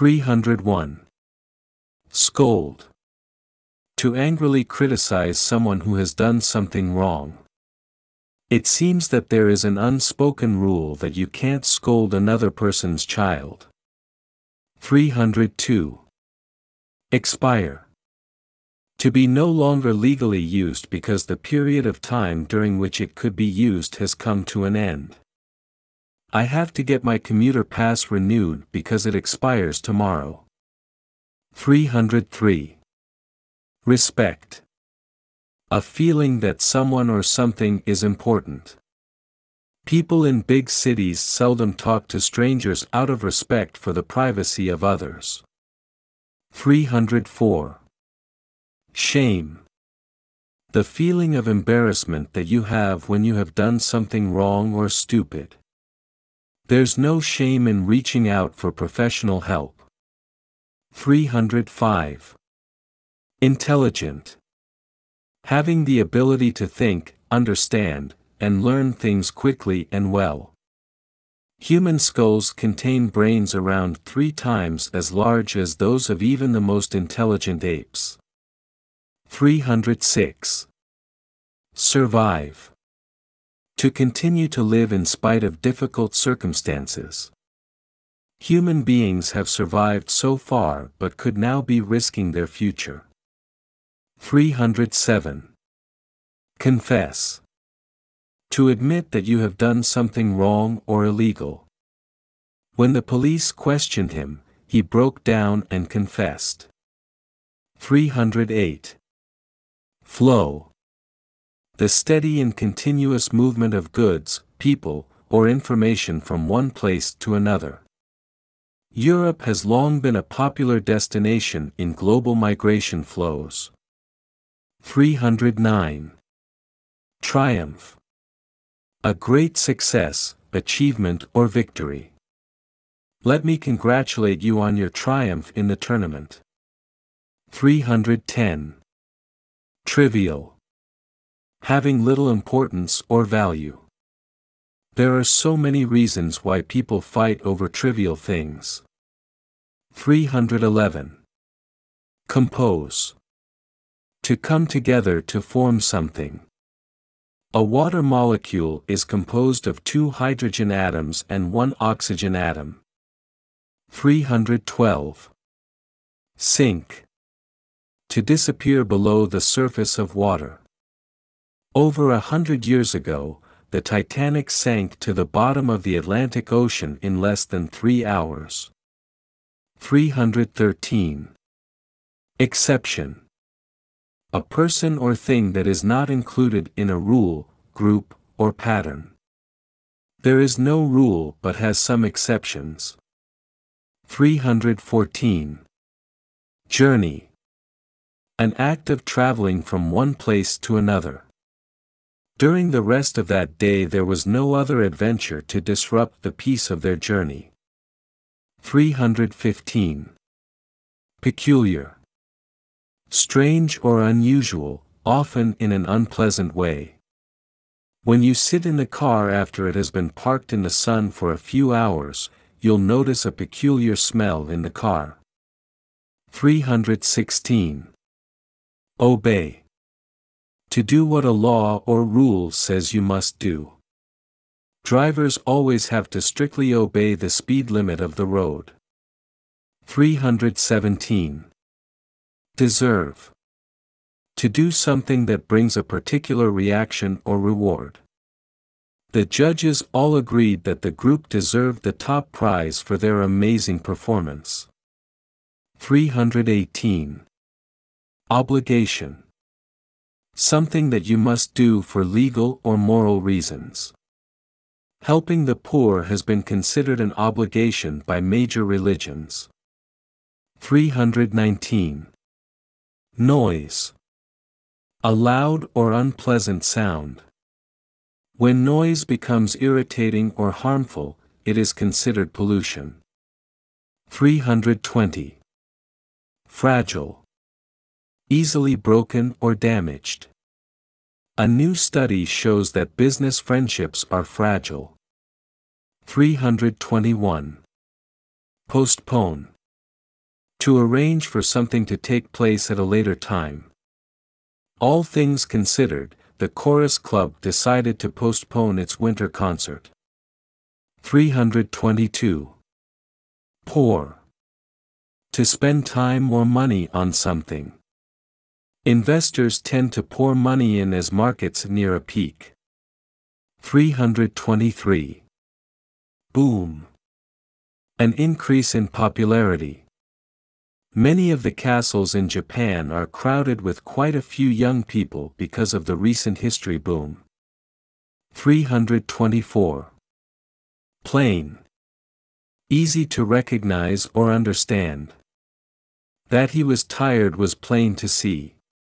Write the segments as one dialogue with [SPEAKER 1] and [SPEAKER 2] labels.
[SPEAKER 1] 301. Scold. To angrily criticize someone who has done something wrong. It seems that there is an unspoken rule that you can't scold another person's child. 302. Expire. To be no longer legally used because the period of time during which it could be used has come to an end. I have to get my commuter pass renewed because it expires tomorrow. 303. Respect. A feeling that someone or something is important. People in big cities seldom talk to strangers out of respect for the privacy of others. 304. Shame. The feeling of embarrassment that you have when you have done something wrong or stupid. There's no shame in reaching out for professional help. 305. Intelligent. Having the ability to think, understand, and learn things quickly and well. Human skulls contain brains around 3 times as large as those of even the most intelligent apes. 306. Survive. To continue to live in spite of difficult circumstances. Human beings have survived so far but could now be risking their future. 307. Confess. To admit that you have done something wrong or illegal. When the police questioned him, he broke down and confessed. 308. Flow. The steady and continuous movement of goods, people, or information from one place to another. Europe has long been a popular destination in global migration flows. 309. Triumph. A great success, achievement or victory. Let me congratulate you on your triumph in the tournament. 310. Trivial. Having little importance or value. There are so many reasons why people fight over trivial things. 311. Compose. To come together to form something. A water molecule is composed of 2 hydrogen atoms and 1 oxygen atom. 312. Sink. To disappear below the surface of water. Over 100 years ago, the Titanic sank to the bottom of the Atlantic Ocean in less than 3 hours. 313. Exception. A person or thing that is not included in a rule, group, or pattern. There is no rule but has some exceptions. 314. Journey. An act of traveling from one place to another. During the rest of that day there was no other adventure to disrupt the peace of their journey. 315. Peculiar. Strange or unusual, often in an unpleasant way. When you sit in the car after it has been parked in the sun for a few hours, you'll notice a peculiar smell in the car. 316. Obey. To do what a law or rule says you must do. Drivers always have to strictly obey the speed limit of the road. 317. Deserve. To do something that brings a particular reaction or reward. The judges all agreed that the group deserved the top prize for their amazing performance. 318. Obligation. Something that you must do for legal or moral reasons. Helping the poor has been considered an obligation by major religions. 319. Noise. A loud or unpleasant sound. When noise becomes irritating or harmful, it is considered pollution. 320. Fragile. Easily broken or damaged. A new study shows that business friendships are fragile. 321. Postpone. To arrange for something to take place at a later time. All things considered, the Chorus Club decided to postpone its winter concert. 322. Pour. To spend time or money on something. Investors tend to pour money in as markets near a peak. 323. Boom. An increase in popularity. Many of the castles in Japan are crowded with quite a few young people because of the recent history boom. 324. Plain. Easy to recognize or understand. That he was tired was plain to see.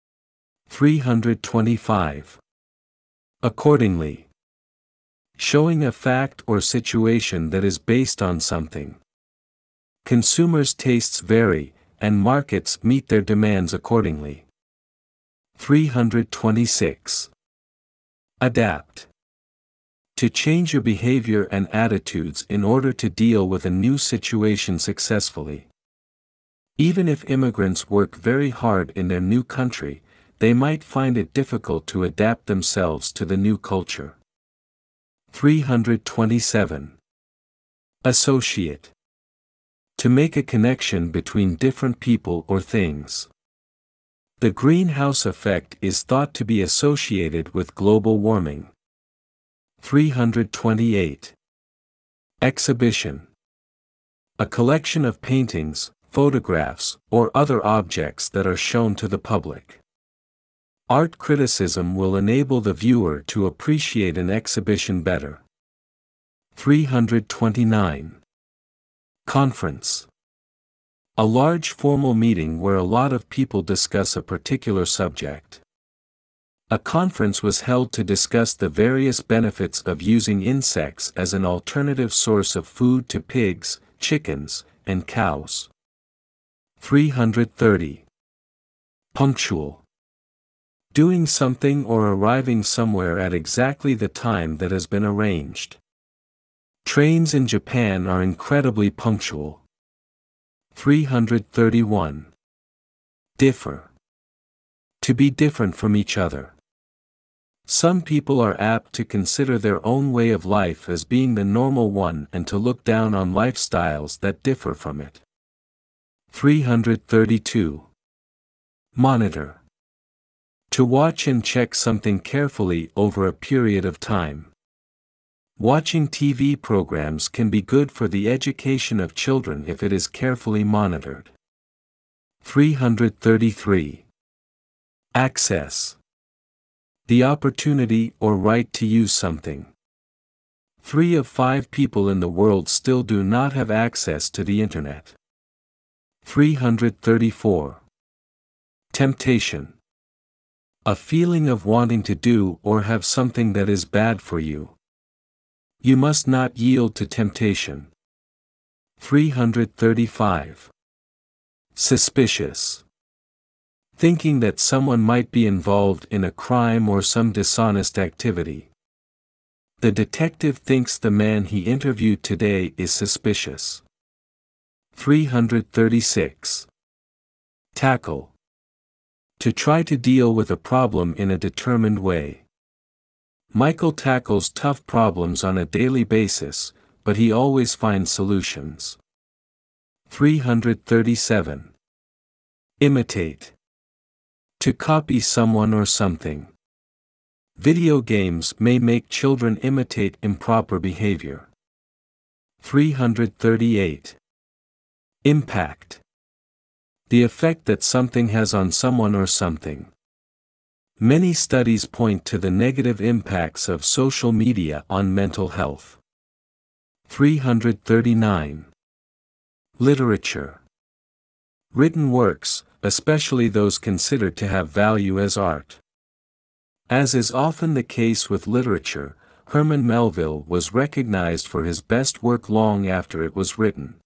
[SPEAKER 1] 325. Accordingly. Showing a fact or situation that is based on something. Consumers' tastes vary, and markets meet their demands accordingly. 326. Adapt. To change your behavior and attitudes in order to deal with a new situation successfully. Even if immigrants work very hard in their new country, they might find it difficult to adapt themselves to the new culture. 327. Associate. To make a connection between different people or things. The greenhouse effect is thought to be associated with global warming. 328. Exhibition. A collection of paintings, photographs, or other objects that are shown to the public. Art criticism will enable the viewer to appreciate an exhibition better. 329. Conference. A large formal meeting where a lot of people discuss a particular subject. A conference was held to discuss the various benefits of using insects as an alternative source of food to pigs, chickens, and cows. 330. Punctual. Doing something or arriving somewhere at exactly the time that has been arranged. Trains in Japan are incredibly punctual. 331. Differ. To be different from each other. Some people are apt to consider their own way of life as being the normal one and to look down on lifestyles that differ from it. 332. Monitor. To watch and check something carefully over a period of time. Watching TV programs can be good for the education of children if it is carefully monitored. 333. Access. The opportunity or right to use something. 3 of 5 people in the world still do not have access to the Internet. 334. Temptation. A feeling of wanting to do or have something that is bad for you. You must not yield to temptation. 335. Suspicious. Thinking that someone might be involved in a crime or some dishonest activity. The detective thinks the man he interviewed today is suspicious. 336. Tackle. To try to deal with a problem in a determined way. Michael tackles tough problems on a daily basis, but he always finds solutions. 337. Imitate. To copy someone or something. Video games may make children imitate improper behavior. 338. Impact. The effect that something has on someone or something. Many studies point to the negative impacts of social media on mental health. 339. Literature. Written works, especially those considered to have value as art. As is often the case with literature, Herman Melville was recognized for his best work long after it was written.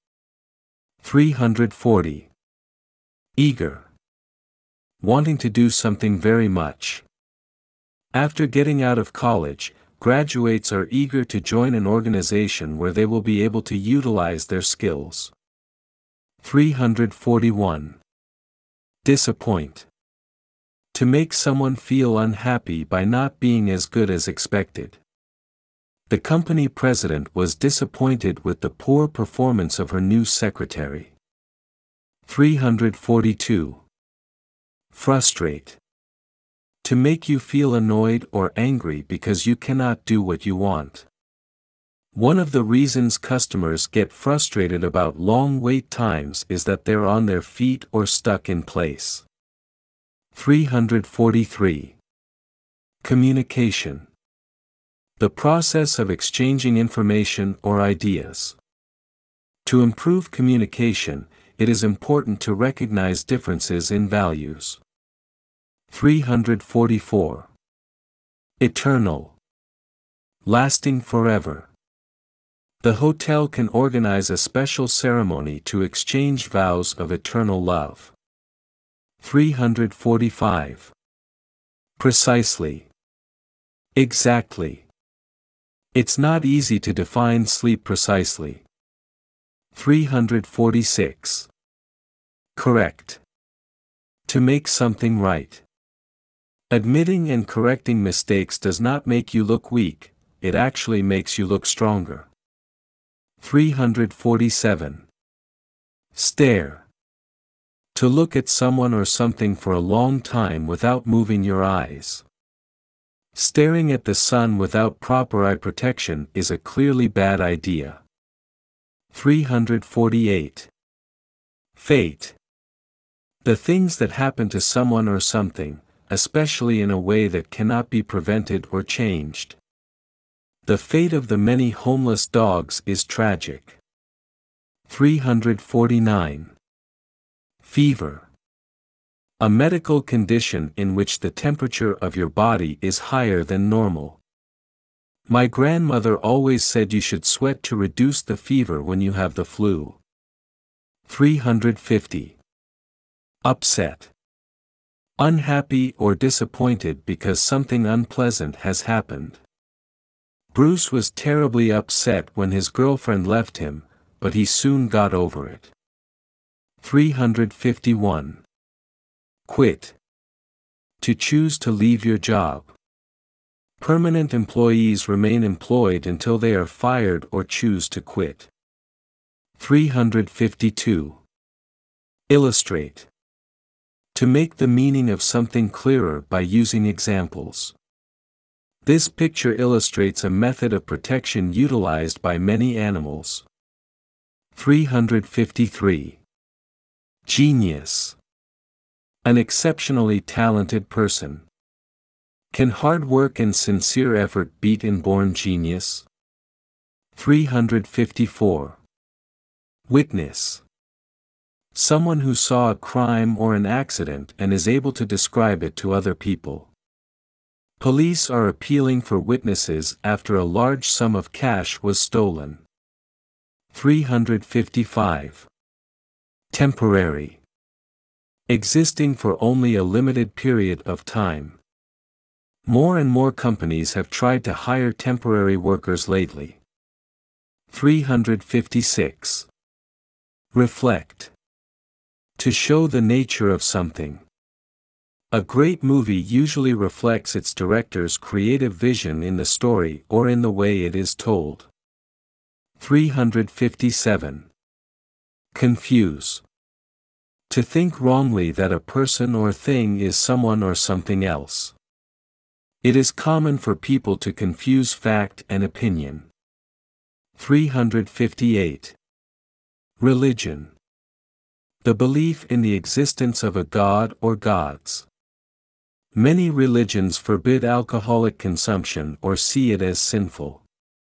[SPEAKER 1] 340. Eager. Wanting to do something very much. After getting out of college, graduates are eager to join an organization where they will be able to utilize their skills. 341. Disappoint. To make someone feel unhappy by not being as good as expected. The company president was disappointed with the poor performance of her new secretary. 342. Frustrate. To make you feel annoyed or angry because you cannot do what you want. One of the reasons customers get frustrated about long wait times is that they're on their feet or stuck in place. 343. Communication. The process of exchanging information or ideas. To improve communication, it is important to recognize differences in values. 344. Eternal. Lasting forever. The hotel can organize a special ceremony to exchange vows of eternal love. 345. Precisely. Exactly. It's not easy to define sleep precisely. 346. Correct. To make something right. Admitting and correcting mistakes does not make you look weak, it actually makes you look stronger. 347. Stare. To look at someone or something for a long time without moving your eyes. Staring at the sun without proper eye protection is a clearly bad idea. 348. Fate. The things that happen to someone or something, especially in a way that cannot be prevented or changed. The fate of the many homeless dogs is tragic. 349. Fever. A medical condition in which the temperature of your body is higher than normal. My grandmother always said you should sweat to reduce the fever when you have the flu. 350. Upset. Unhappy or disappointed because something unpleasant has happened. Bruce was terribly upset when his girlfriend left him, but he soon got over it. 351. Quit. To choose to leave your job. Permanent employees remain employed until they are fired or choose to quit. 352. Illustrate. To make the meaning of something clearer by using examples. This picture illustrates a method of protection utilized by many animals. 353. Genius. An exceptionally talented person. Can hard work and sincere effort beat inborn genius? 354. Witness. Someone who saw a crime or an accident and is able to describe it to other people. Police are appealing for witnesses after a large sum of cash was stolen. 355. Temporary. Existing for only a limited period of time. More and more companies have tried to hire temporary workers lately. 356. Reflect. To show the nature of something. A great movie usually reflects its director's creative vision in the story or in the way it is told. 357. Confuse. To think wrongly that a person or thing is someone or something else. It is common for people to confuse fact and opinion. 358. Religion. The belief in the existence of a god or gods. Many religions forbid alcoholic consumption or see it as sinful.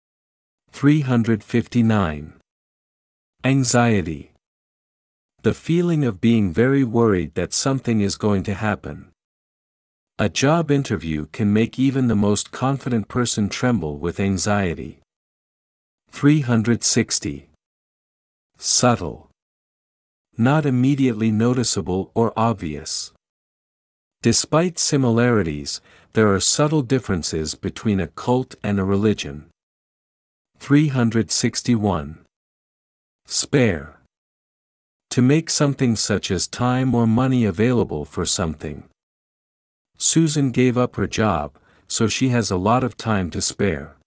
[SPEAKER 1] 359. Anxiety. The feeling of being very worried that something is going to happen. A job interview can make even the most confident person tremble with anxiety. 360. Subtle. Not immediately noticeable or obvious. Despite similarities, there are subtle differences between a cult and a religion. 361. Spare. To make something such as time or money available for something. Susan gave up her job, so she has a lot of time to spare.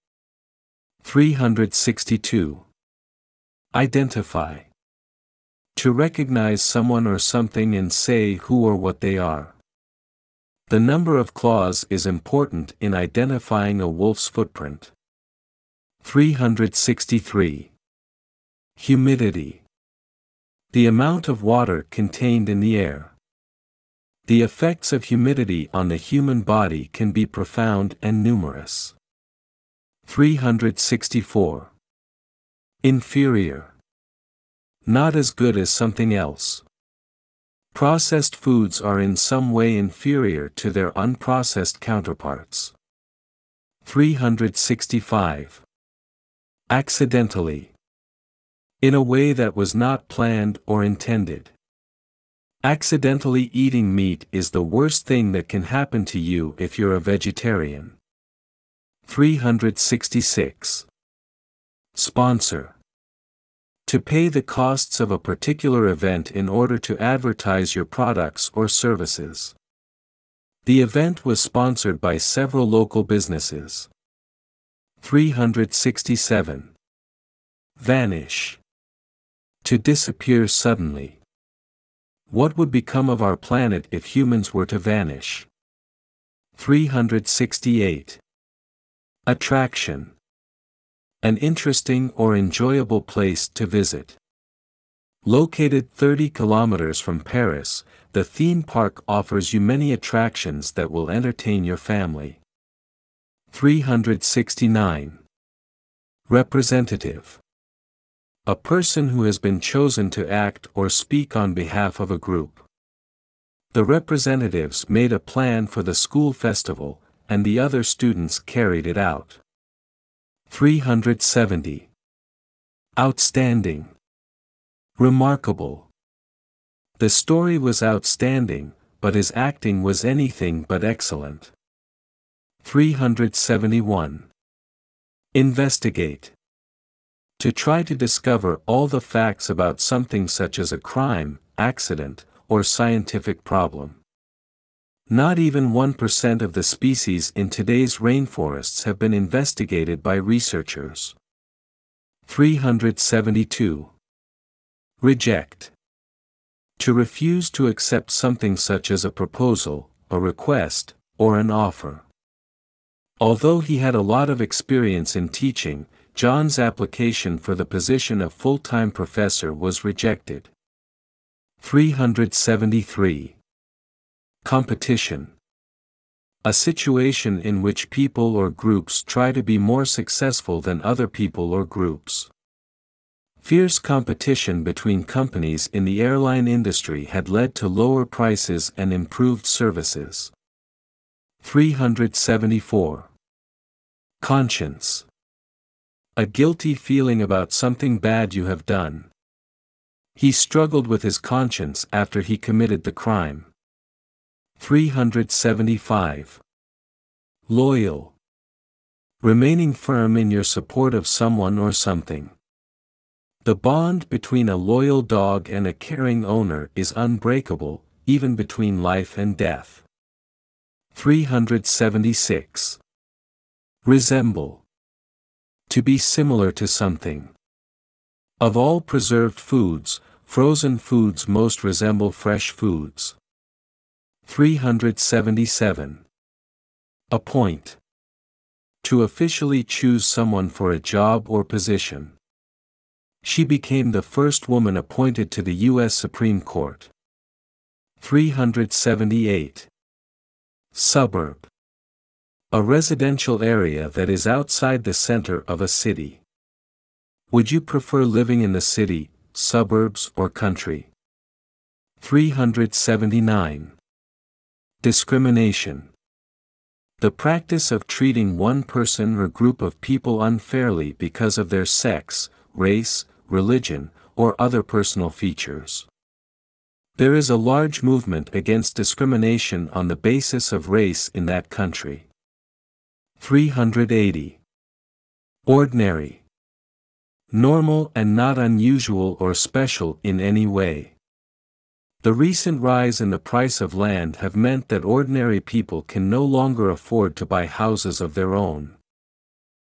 [SPEAKER 1] 362. Identify. To recognize someone or something and say who or what they are. The number of claws is important in identifying a wolf's footprint. 363. Humidity. The amount of water contained in the air. The effects of humidity on the human body can be profound and numerous. 364. Inferior. Not as good as something else. Processed foods are in some way inferior to their unprocessed counterparts. 365. Accidentally. In a way that was not planned or intended. Accidentally eating meat is the worst thing that can happen to you if you're a vegetarian. 366. Sponsor. To pay the costs of a particular event in order to advertise your products or services. The event was sponsored by several local businesses. 367. Vanish. To disappear suddenly. What would become of our planet if humans were to vanish? 368. Attraction. An interesting or enjoyable place to visit. Located 30 kilometers from Paris, the theme park offers you many attractions that will entertain your family. 369. Representative. A person who has been chosen to act or speak on behalf of a group. The representatives made a plan for the school festival, and the other students carried it out. 370. Outstanding. Remarkable. The story was outstanding, but his acting was anything but excellent. 371. Investigate. To try to discover all the facts about something such as a crime, accident, or scientific problem. Not even 1% of the species in today's rainforests have been investigated by researchers. 372. Reject. To refuse to accept something such as a proposal, a request, or an offer. Although he had a lot of experience in teaching, John's application for the position of full-time professor was rejected. 373. Competition. A situation in which people or groups try to be more successful than other people or groups. Fierce competition between companies in the airline industry had led to lower prices and improved services. 374. Conscience. A guilty feeling about something bad you have done. He struggled with his conscience after he committed the crime. 375. Loyal. Remaining firm in your support of someone or something. The bond between a loyal dog and a caring owner is unbreakable, even between life and death. 376. Resemble. To be similar to something. Of all preserved foods, frozen foods most resemble fresh foods. 377. Appoint. To officially choose someone for a job or position. She became the first woman appointed to the U.S. Supreme Court. 378. Suburb. A residential area that is outside the center of a city. Would you prefer living in the city, suburbs, or country? 379. Discrimination. The practice of treating one person or group of people unfairly because of their sex, race, religion, or other personal features. There is a large movement against discrimination on the basis of race in that country. 380. Ordinary. Normal and not unusual or special in any way. The recent rise in the price of land have meant that ordinary people can no longer afford to buy houses of their own.